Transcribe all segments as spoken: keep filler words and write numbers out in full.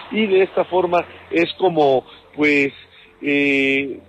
y de esta forma es como, pues, eh,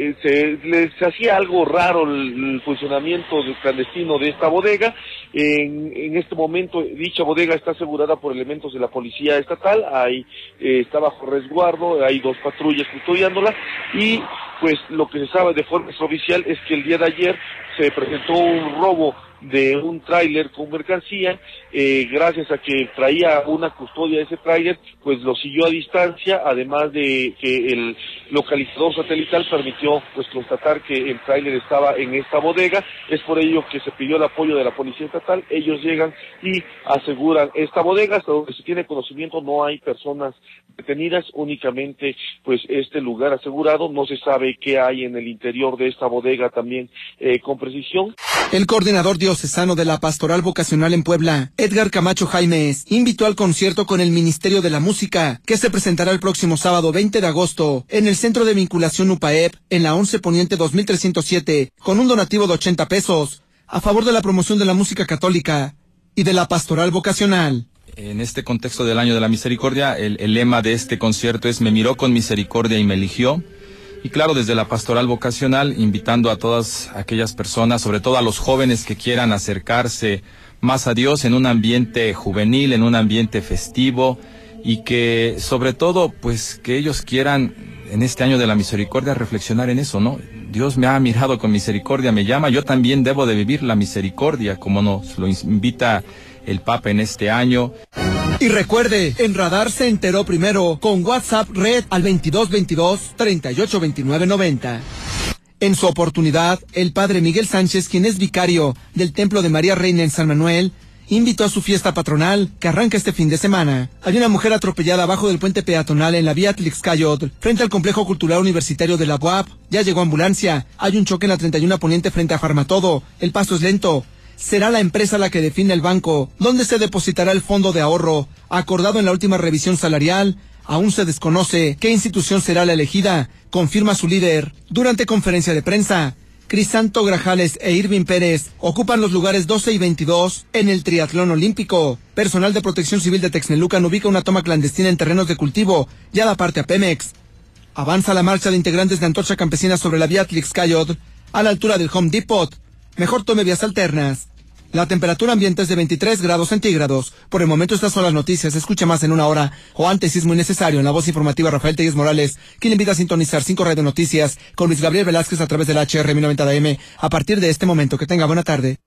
Se, les se hacía algo raro el, el funcionamiento del clandestino de esta bodega. En, en este momento dicha bodega está asegurada por elementos de la policía estatal, ahí eh, está bajo resguardo, hay dos patrullas custodiándola, y pues lo que se sabe de forma extraoficial es que el día de ayer se presentó un robo de un tráiler con mercancía, eh, gracias a que traía una custodia de ese tráiler, pues lo siguió a distancia, además de que el localizador satelital permitió pues constatar que el tráiler estaba en esta bodega. Es por ello que se pidió el apoyo de la policía estatal. Ellos llegan y aseguran esta bodega. Hasta donde se tiene conocimiento no hay personas detenidas, únicamente pues este lugar asegurado. No se sabe qué hay en el interior de esta bodega también eh, con precisión. El coordinador diocesano de la Pastoral Vocacional en Puebla, Edgar Camacho Jaimes, invitó al concierto con el Ministerio de la Música, que se presentará el próximo sábado veinte de agosto en el Centro de Vinculación U P A E P, en la once Poniente dos mil trescientos siete, con un donativo de ochenta pesos, a favor de la promoción de la música católica y de la Pastoral Vocacional. En este contexto del Año de la Misericordia, el, el lema de este concierto es: me miró con misericordia y me eligió. Y claro, desde la Pastoral Vocacional, invitando a todas aquellas personas, sobre todo a los jóvenes que quieran acercarse más a Dios en un ambiente juvenil, en un ambiente festivo, y que sobre todo, pues, que ellos quieran en este Año de la Misericordia reflexionar en eso, ¿no? Dios me ha mirado con misericordia, me llama, yo también debo de vivir la misericordia, como nos lo invita el Papa en este año. Y recuerde, en Radar se enteró primero, con WhatsApp Red al veintidós veintidós, treinta y ocho veintinueve noventa. En su oportunidad, el padre Miguel Sánchez, quien es vicario del Templo de María Reina en San Manuel, invitó a su fiesta patronal, que arranca este fin de semana. Hay una mujer atropellada abajo del puente peatonal en la vía Tlixcayotl, frente al Complejo Cultural Universitario de la U A P. Ya llegó ambulancia. Hay un choque en la treinta y uno Poniente frente a Farmatodo. El paso es lento. Será la empresa la que define el banco, donde se depositará el fondo de ahorro, acordado en la última revisión salarial. Aún se desconoce qué institución será la elegida, confirma su líder. Durante conferencia de prensa, Crisanto Grajales e Irving Pérez ocupan los lugares doce y veintidós en el triatlón olímpico. Personal de Protección Civil de Texmelucan ubica una toma clandestina en terrenos de cultivo, ya da parte a Pemex. Avanza la marcha de integrantes de Antorcha Campesina sobre la vía Tlixcayotl, a la altura del Home Depot. Mejor tome vías alternas. La temperatura ambiente es de veintitrés grados centígrados. Por el momento estas son las noticias. Escucha más en una hora o antes si es muy necesario en la voz informativa Rafael Tellez Morales, quien le invita a sintonizar cinco Radio Noticias con Luis Gabriel Velázquez a través del H R mil noventa A M a partir de este momento. Que tenga buena tarde.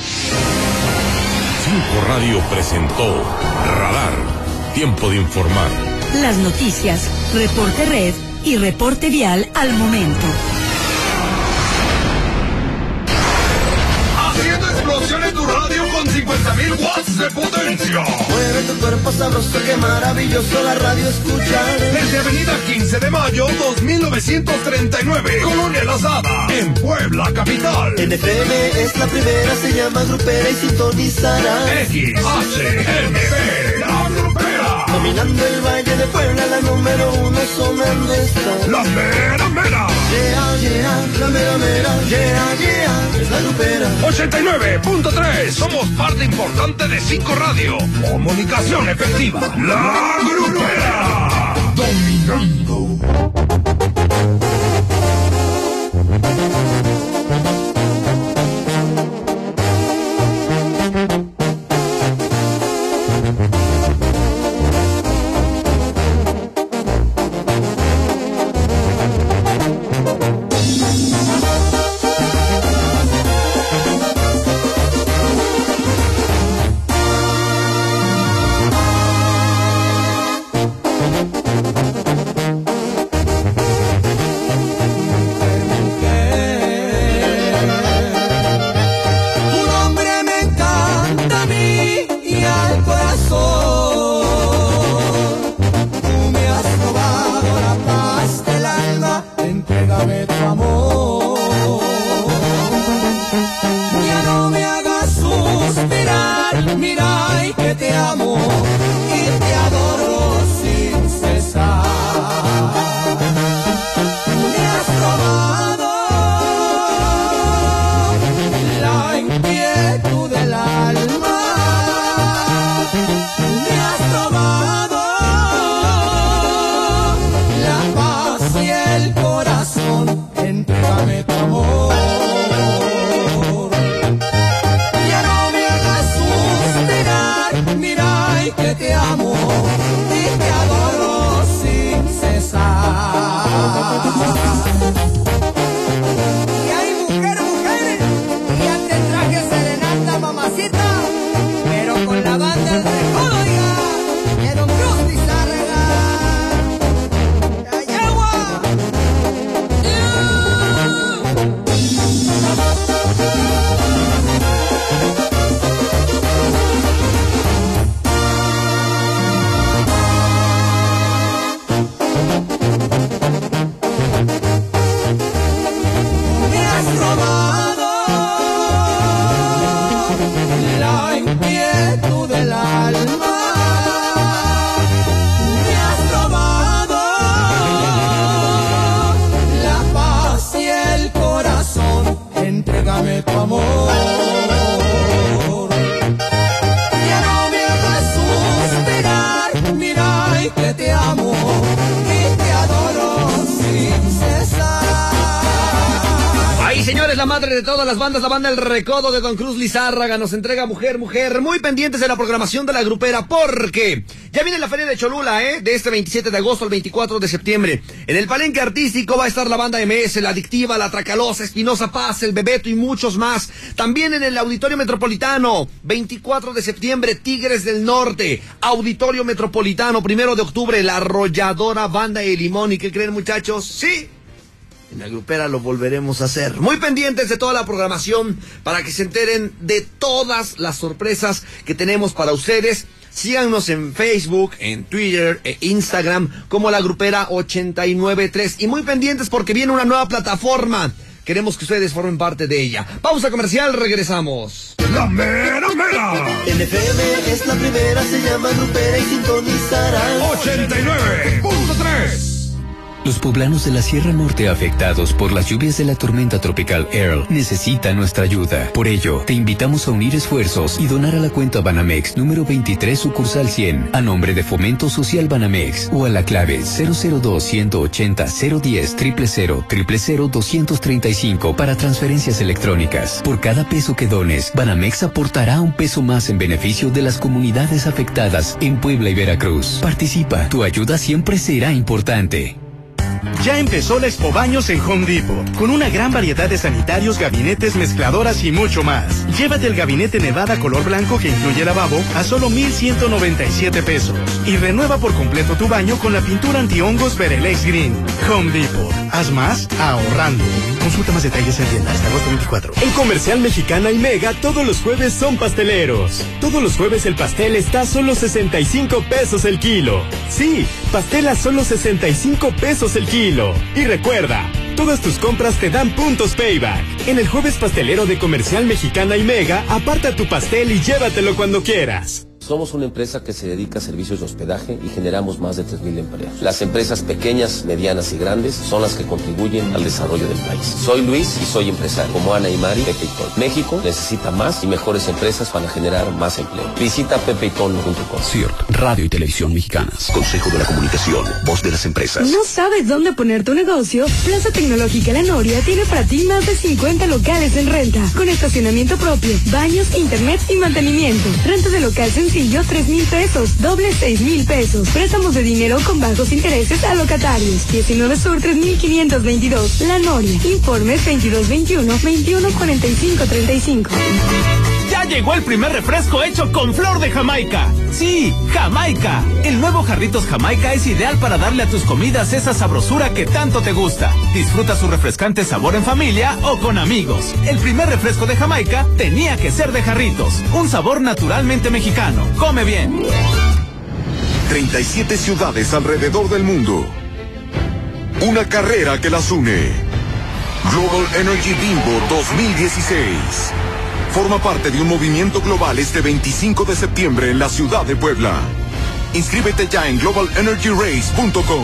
cinco Radio presentó Radar. Tiempo de informar. Las noticias, reporte red y reporte vial al momento. Haciendo explosión en tu radio con cincuenta mil watts de potencia. Mueve tu cuerpo sabroso, qué maravilloso la radio escuchar. Desde Avenida quince de Mayo, dos mil novecientos treinta y nueve, Colonia La Zada, en Puebla capital. En F M es la primera, se llama Grupera y sintonizará. X H M P, la Grupera. Dominando el Valle de Puebla, la número uno sonando está. La mera mera. Yeah, yeah, la mera mera. Yeah, yeah, es la Grupera. ochenta y nueve punto tres, somos parte importante de cinco Radio. Comunicación efectiva. La Grupera. Dominando. que te amo y te adoro sin cesar. Ahí, señores, la madre de todas las bandas, la banda El Recodo de Don Cruz Lizárraga nos entrega Mujer, Mujer. Muy pendientes de la programación de la grupera porque ya viene la Feria de Cholula, ¿eh? De este veintisiete de agosto al veinticuatro de septiembre. En el palenque artístico va a estar la banda M S, La Adictiva, La Tracalosa, Espinosa Paz, El Bebeto y muchos más. También en el Auditorio Metropolitano, veinticuatro de septiembre, Tigres del Norte. Auditorio Metropolitano, primero de octubre, La Arrolladora Banda de Limón. ¿Y qué creen, muchachos? Sí, en la grupera lo volveremos a hacer. Muy pendientes de toda la programación para que se enteren de todas las sorpresas que tenemos para ustedes. Síganos en Facebook, en Twitter e Instagram como la grupera ochenta y nueve tres. Y muy pendientes porque viene una nueva plataforma. Queremos que ustedes formen parte de ella. Pausa comercial, regresamos. La mera mera. En F M es la primera, se llama grupera y sintonizarán ochenta y nueve punto tres. Los poblanos de la Sierra Norte afectados por las lluvias de la tormenta tropical Earl necesitan nuestra ayuda. Por ello, te invitamos a unir esfuerzos y donar a la cuenta Banamex número veintitrés sucursal cien a nombre de Fomento Social Banamex o a la clave cero cero dos, uno ocho cero, cero uno cero, cero cero cero, cero doscientos treinta y cinco para transferencias electrónicas. Por cada peso que dones, Banamex aportará un peso más en beneficio de las comunidades afectadas en Puebla y Veracruz. Participa, tu ayuda siempre será importante. Ya empezó la Expo Baños en Home Depot, con una gran variedad de sanitarios, gabinetes, mezcladoras y mucho más. Llévate el gabinete Nevada color blanco que incluye lavabo a solo mil ciento noventa y siete pesos. Y renueva por completo tu baño con la pintura antihongos Verelex Green. Home Depot. Haz más ahorrando. Consulta más detalles en tienda hasta agosto veinticuatro. En Comercial Mexicana y Mega todos los jueves son pasteleros. Todos los jueves el pastel está a solo sesenta y cinco pesos el kilo. Sí, pastel a solo sesenta y cinco pesos el kilo. Y recuerda, todas tus compras te dan puntos Payback. En el jueves pastelero de Comercial Mexicana y Mega, aparta tu pastel y llévatelo cuando quieras. Somos una empresa que se dedica a servicios de hospedaje y generamos más de tres mil empleos. Las empresas pequeñas, medianas y grandes son las que contribuyen al desarrollo del país. Soy Luis y soy empresario, como Ana y Mari, Pepe y Ton. México necesita más y mejores empresas para generar más empleo. Visita pepe y ton punto com. C I R T, Radio y Televisión Mexicanas. Consejo de la Comunicación, voz de las empresas. ¿No sabes dónde poner tu negocio? Plaza Tecnológica La Noria tiene para ti más de cincuenta locales en renta, con estacionamiento propio, baños, internet y mantenimiento. Renta de local sencillo, tres mil pesos, doble seis mil pesos. Préstamos de dinero con bajos intereses a locatarios. diecinueve Sur tres mil quinientos veintidós, La Noria. Informes veintidós veintiuno, veintiuno cuarenta y cinco treinta y cinco. Ya llegó el primer refresco hecho con flor de Jamaica. Sí, Jamaica. El nuevo Jarritos Jamaica es ideal para darle a tus comidas esa sabrosura que tanto te gusta. Disfruta su refrescante sabor en familia o con amigos. El primer refresco de Jamaica tenía que ser de Jarritos. Un sabor naturalmente mexicano. Come bien. treinta y siete ciudades alrededor del mundo. Una carrera que las une. Global Energy Bimbo dos mil dieciséis. Forma parte de un movimiento global este veinticinco de septiembre en la ciudad de Puebla. Inscríbete ya en global energy race punto com.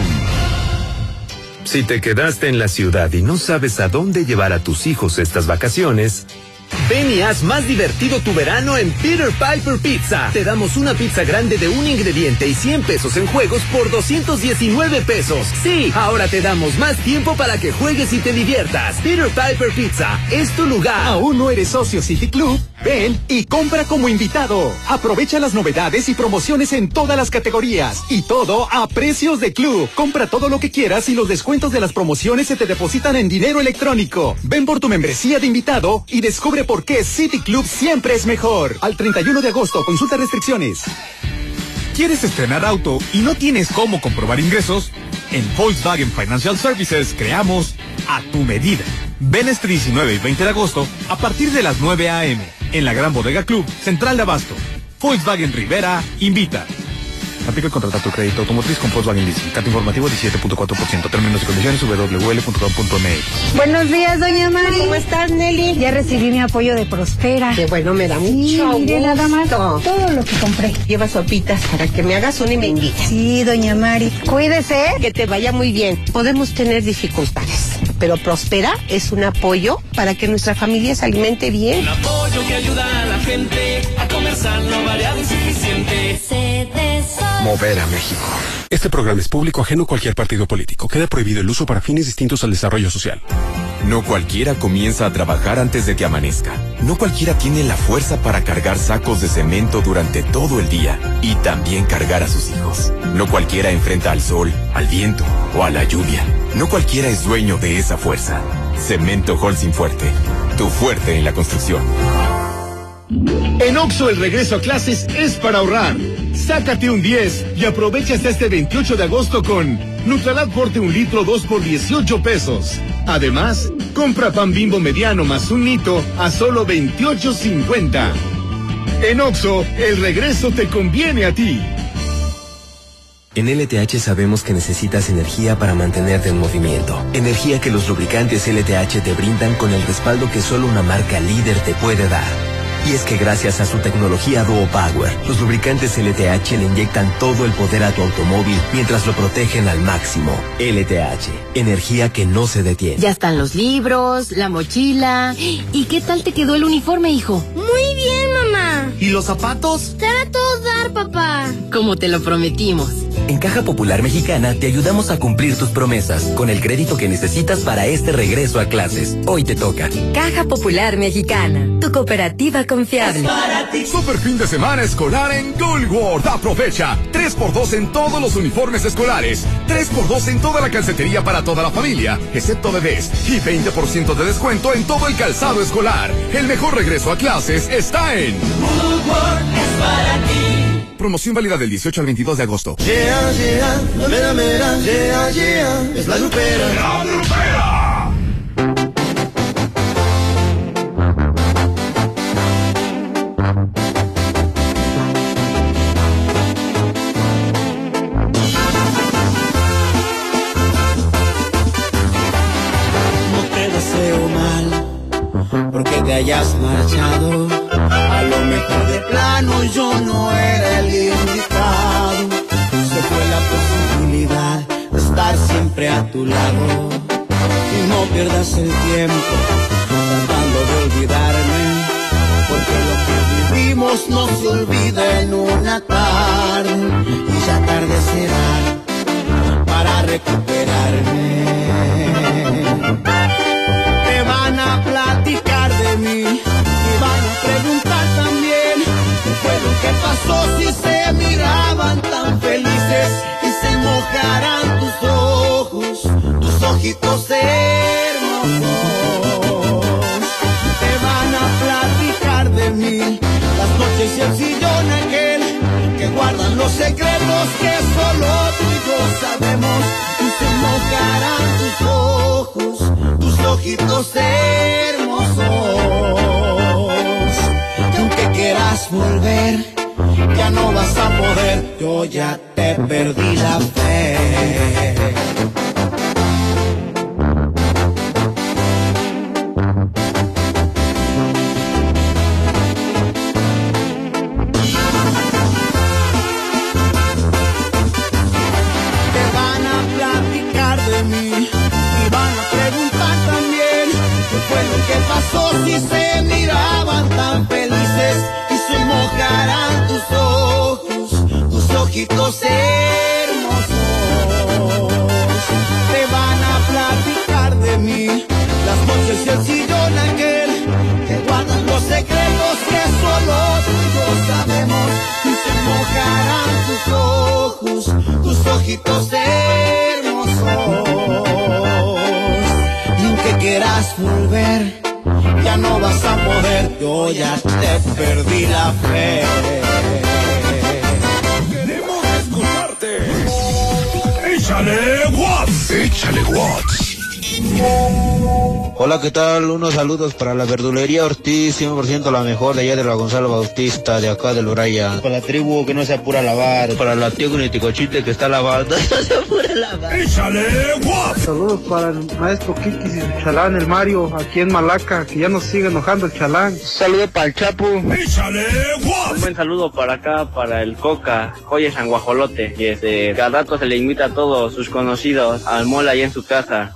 Si te quedaste en la ciudad y no sabes a dónde llevar a tus hijos estas vacaciones, ven y haz más divertido tu verano en Peter Piper Pizza. Te damos una pizza grande de un ingrediente y cien pesos en juegos por doscientos diecinueve pesos. Sí, ahora te damos más tiempo para que juegues y te diviertas. Peter Piper Pizza es tu lugar. ¿Aún no eres socio City Club? Ven y compra como invitado. Aprovecha las novedades y promociones en todas las categorías. Y todo a precios de club. Compra todo lo que quieras y los descuentos de las promociones se te depositan en dinero electrónico. Ven por tu membresía de invitado y descubre por qué City Club siempre es mejor. Al treinta y uno de agosto, consulta restricciones. ¿Quieres estrenar auto y no tienes cómo comprobar ingresos? En Volkswagen Financial Services creamos a tu medida. Ven este diecinueve y veinte de agosto a partir de las nueve a eme en la Gran Bodega Club Central de Abasto. Volkswagen Rivera invita. Aplica el contrato crédito automotriz con Volkswagen Leasing. Carta informativo diecisiete punto cuatro por ciento. Términos y condiciones w w w punto com punto m x. Buenos días, doña Mari. ¿Cómo estás, Nelly? Ya recibí mi apoyo de Prospera. Qué bueno, me da mucho sí, mire, gusto. Nada más todo lo que compré. Lleva sopitas para que me hagas una y me invites. Sí, doña Mari. Cuídese. Que te vaya muy bien. Podemos tener dificultades. pero Prospera es un apoyo para que nuestra familia se alimente bien. Un apoyo que ayuda a la gente a comer sano, variado y suficiente. Mover a México. Este programa es público ajeno a cualquier partido político. Queda prohibido el uso para fines distintos al desarrollo social. No cualquiera comienza a trabajar antes de que amanezca. No cualquiera tiene la fuerza para cargar sacos de cemento durante todo el día y también cargar a sus hijos. No cualquiera enfrenta al sol, al viento o a la lluvia. No cualquiera es dueño de esa fuerza. Cemento Holcim Fuerte. Tu fuerte en la construcción. En Oxxo el regreso a clases es para ahorrar. Sácate un diez y aprovecha hasta este veintiocho de agosto con Nutralat Forte un litro dos por dieciocho pesos. Además, compra pan Bimbo mediano más un nito a solo veintiocho cincuenta. En Oxxo, el regreso te conviene a ti. En L T H sabemos que necesitas energía para mantenerte en movimiento. Energía que los lubricantes L T H te brindan con el respaldo que solo una marca líder te puede dar. Y es que gracias a su tecnología Duo Power, los lubricantes L T H le inyectan todo el poder a tu automóvil mientras lo protegen al máximo. L T H, energía que no se detiene. Ya están los libros, la mochila. ¿Y qué tal te quedó el uniforme, hijo? Muy bien, mamá. ¿Y los zapatos? Te va a todo dar, papá. Como te lo prometimos. En Caja Popular Mexicana te ayudamos a cumplir tus promesas con el crédito que necesitas para este regreso a clases. Hoy te toca. Caja Popular Mexicana, tu cooperativa confiable. Super fin de semana escolar en Goldworld. Aprovecha tres por dos en todos los uniformes escolares, tres por dos en toda la calcetería para toda la familia, excepto bebés, y veinte por ciento de descuento en todo el calzado escolar. El mejor regreso a clases está en Goldworld es para ti. Promoción válida del dieciocho al veintidós de agosto. Yeah, yeah, la mera mera, yeah, yeah, es la grupera. ¡La grupera! No te deseo mal, porque te hayas marchado. A lo mejor de plano yo no era el indicado. Se fue la posibilidad de estar siempre a tu lado. Y no pierdas el tiempo tratando de olvidarme, porque lo que vivimos no se olvida en una tarde. Y ya tarde será para recuperarme. Te van a platicar de mí y van a preguntar también qué fue lo que pasó, si se miraban tan felices y se mojarán tus ojos, tus ojitos hermosos. Te van a platicar de mí las noches y el sillón aquel que guardan los secretos que solo tú y yo sabemos, y se mojarán tus ojos, tus ojitos hermosos. Que aunque quieras volver, ya no vas a poder, yo ya te perdí la fe. Si se miraban tan felices y se mojarán tus ojos, tus ojitos hermosos. Te van a platicar de mí las noches y el sillón aquel que guardan los secretos que solo tú y yo sabemos, y se mojarán tus ojos, tus ojitos hermosos. Y aunque quieras volver, ya no vas a poder, yo ya te perdí la fe. Queremos escucharte. Échale Watts. Échale Watts. Hola, ¿qué tal? Unos saludos para la verdulería Ortiz, cien por ciento la mejor de allá de la Gonzalo Bautista, de acá del Braya. Para la tribu que no se apura a lavar. Para la tío Niticochite que está lavando, no se apura a lavar. ¡Échale Watts! Saludos para el maestro Kikis y su chalán, el Mario, aquí en Malaca, que ya nos sigue enojando el chalán. Saludos para el Chapu. ¡Échale Watts! Un buen saludo para acá, para el Coca, Joya San Guajolote. Y este, cada rato se le invita a todos sus conocidos al mall ahí en su casa, de parte de la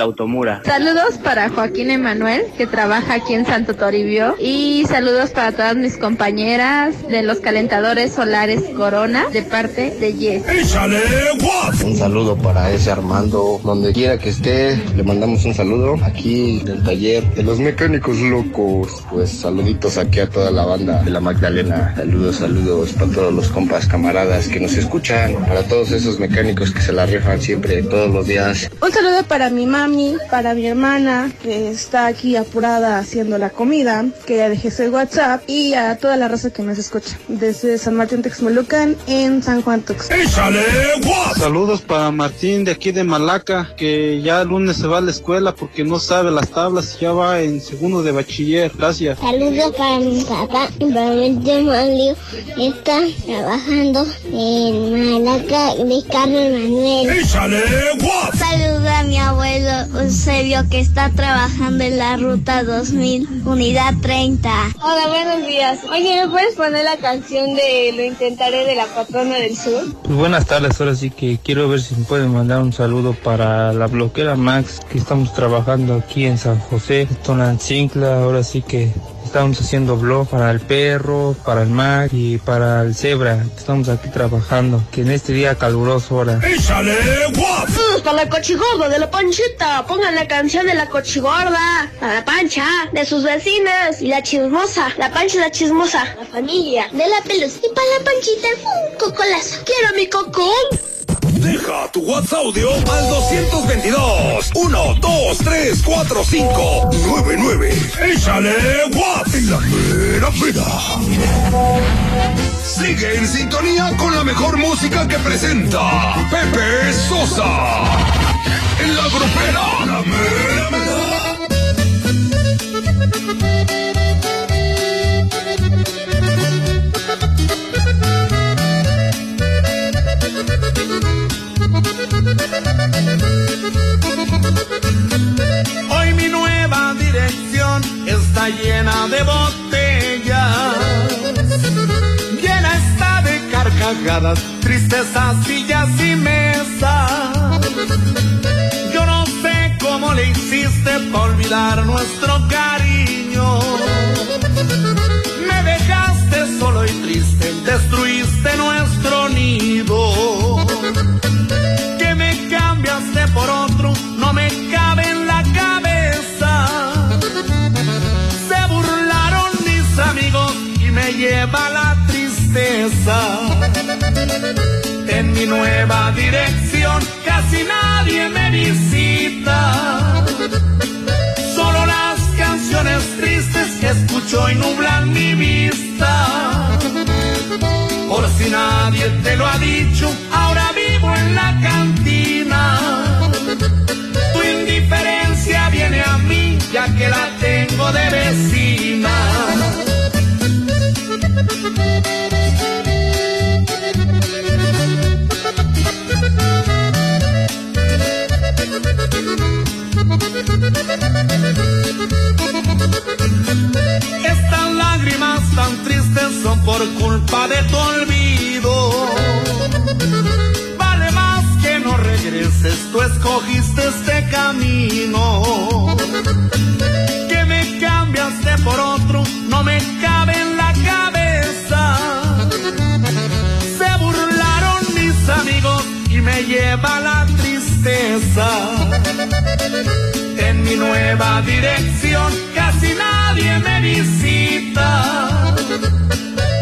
del Automura. Saludos para Joaquín Emanuel, que trabaja aquí en Santo Toribio. Y saludos para todas mis compañeras de los calentadores solares Corona, de parte de Yes. Un saludo para ese Armando, donde quiera que esté, le mandamos un saludo aquí del taller de los mecánicos locos. Pues saluditos aquí a toda la banda de la Magdalena. Saludos, saludos para todos los compas, camaradas que nos escuchan, para todos esos mecánicos que se la rifan siempre, todos los días. Un saludo para mi mami, para mi hermana que está aquí apurada haciendo la comida, que ya dejé su WhatsApp, y a toda la raza que nos escucha desde San Martín Texmelucan en San Juan Tuxtla. Saludos para Martín de aquí de Malaca, que ya el lunes se va a la escuela porque no sabe las tablas y ya va en segundo de bachiller. Gracias. Saludos para mi papá y para mi tío Mario, que está trabajando en Malaca, de Carmen Manuel. Saludos a mi abuelo Eusebio, que está trabajando en la ruta dos mil, unidad treinta. Hola, buenos días. Oye, ¿me puedes poner la canción de Lo Intentaré de la Patrona del Sur? Pues buenas tardes, ahora sí que quiero ver si me pueden mandar un saludo para la bloquera Max, que estamos trabajando aquí en San José, Tonantzintla. Ahora sí que estamos haciendo blog para el perro, para el Mac y para el Zebra. Estamos aquí trabajando, que en este día caluroso ahora. ¡Échale, guap! Para la cochigorda de la Panchita, pongan la canción de la cochigorda, para la Pancha, de sus vecinas, y la chismosa, la Pancha y la chismosa, la familia, de la Pelus, y para la Panchita, un cocolazo. ¡Quiero mi cocón! Deja tu WhatsApp audio al dos veintidós, uno, dos, tres, cuatro, cinco, nueve, nueve. ¡Échale WhatsApp! En la mera mera. Sigue en sintonía con la mejor música que presenta Pepe Sosa. En la grupera, la mera mera. Hoy mi nueva dirección está llena de botellas, llena está de carcajadas, tristezas, sillas y mesas. Yo no sé cómo le hiciste para olvidar nuestro cariño. Me dejaste solo y triste, destruiste nuestro nido. Que me cambiaste por otro, no me cabe en la cabeza. Se burlaron mis amigos y me lleva la tristeza. En mi nueva dirección casi nadie me visita. Solo las canciones tristes que escucho y nublan mi vista. Por si nadie te lo ha dicho, ahora vivo en la cantina. Tu indiferencia viene a mí, ya que la tengo de vecina. Estas lágrimas tan tristes son por culpa de tu olvido. Vale más que no regreses, tú escogiste este camino. Que me cambiaste por otro, no me cabe en la cabeza. Se burlaron mis amigos y me lleva la tristeza. En mi nueva dirección casi nadie me visita.